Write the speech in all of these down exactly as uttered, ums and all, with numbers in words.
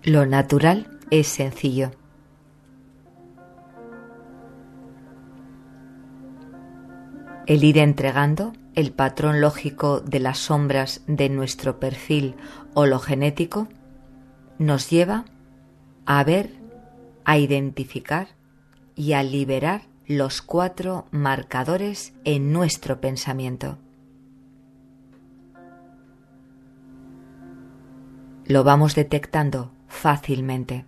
Lo natural es sencillo. El ir entregando el patrón lógico de las sombras de nuestro perfil hologenético nos lleva a ver, a identificar y a liberar los cuatro marcadores en nuestro pensamiento. Lo vamos detectando fácilmente.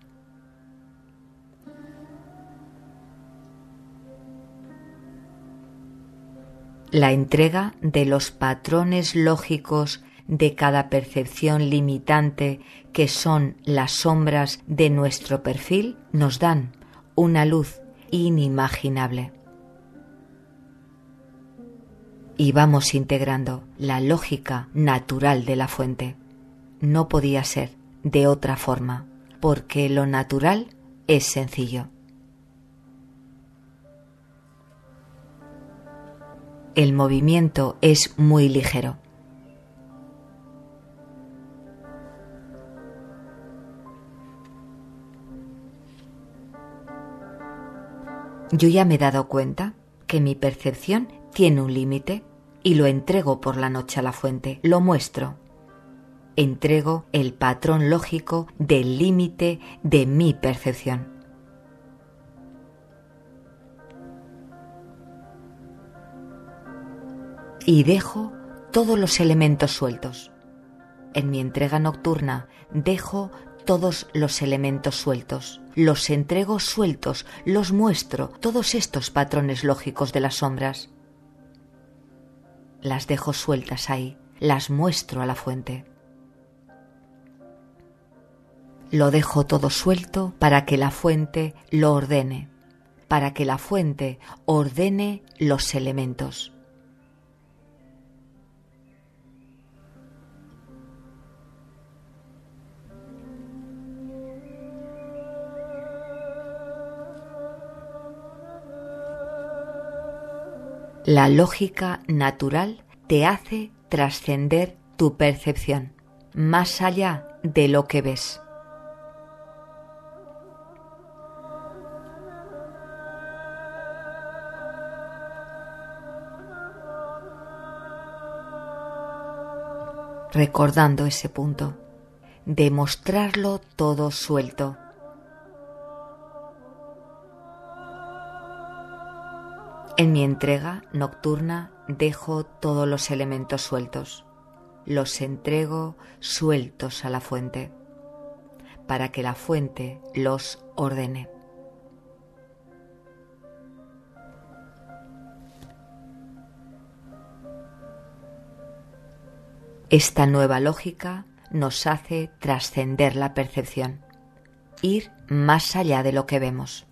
La entrega de los patrones lógicos de cada percepción limitante, que son las sombras de nuestro perfil, nos dan una luz inimaginable. Y vamos integrando la lógica natural de la fuente. No podía ser de otra forma, porque lo natural es sencillo. El movimiento es muy ligero. Yo ya me he dado cuenta que mi percepción tiene un límite y lo entrego por la noche a la fuente, lo muestro. Entrego el patrón lógico del límite de mi percepción. Y dejo todos los elementos sueltos. En mi entrega nocturna dejo todos los elementos sueltos. Los entrego sueltos, los muestro, todos estos patrones lógicos de las sombras. Las dejo sueltas ahí, las muestro a la fuente. Lo dejo todo suelto para que la fuente lo ordene, para que la fuente ordene los elementos. La lógica natural te hace trascender tu percepción, más allá de lo que ves. Recordando ese punto, de mostrarlo todo suelto. En mi entrega nocturna dejo todos los elementos sueltos, los entrego sueltos a la fuente, para que la fuente los ordene. Esta nueva lógica nos hace trascender la percepción, ir más allá de lo que vemos.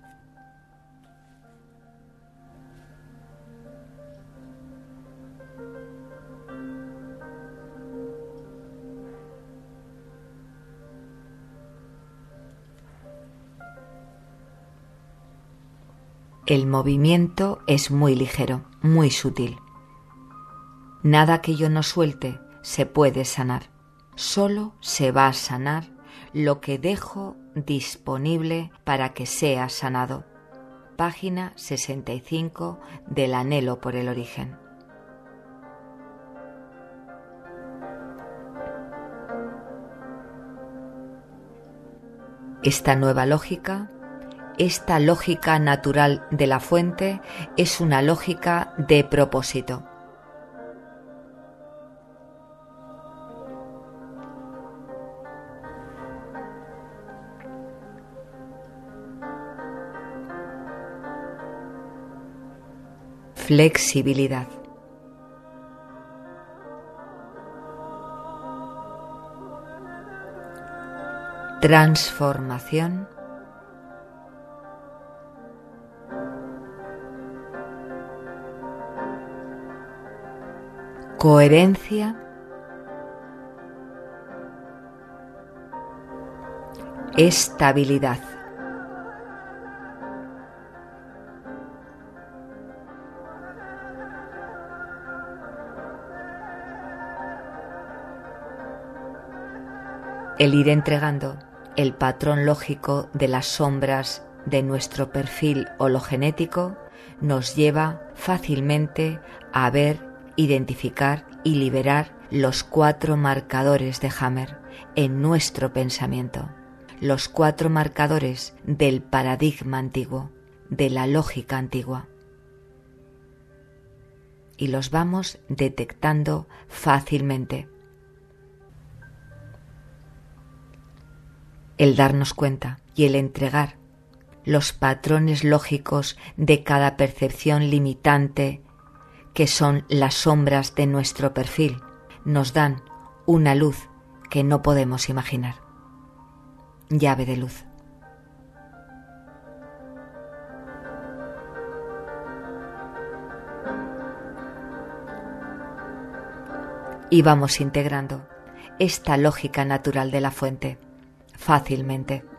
El movimiento es muy ligero, muy sutil. Nada que yo no suelte se puede sanar. Solo se va a sanar lo que dejo disponible para que sea sanado. Página sesenta y cinco del Anhelo por el Origen. Esta nueva lógica, esta lógica natural de la fuente, es una lógica de propósito. Flexibilidad. Transformación. Coherencia. Estabilidad. El ir entregando el patrón lógico de las sombras de nuestro perfil hologenético nos lleva fácilmente a ver, identificar y liberar los cuatro marcadores de Hammer en nuestro pensamiento, los cuatro marcadores del paradigma antiguo, de la lógica antigua. Y los vamos detectando fácilmente. El darnos cuenta y el entregar los patrones lógicos de cada percepción limitante, que son las sombras de nuestro perfil, nos dan una luz que no podemos imaginar. Llave de luz. Y vamos integrando esta lógica natural de la fuente fácilmente.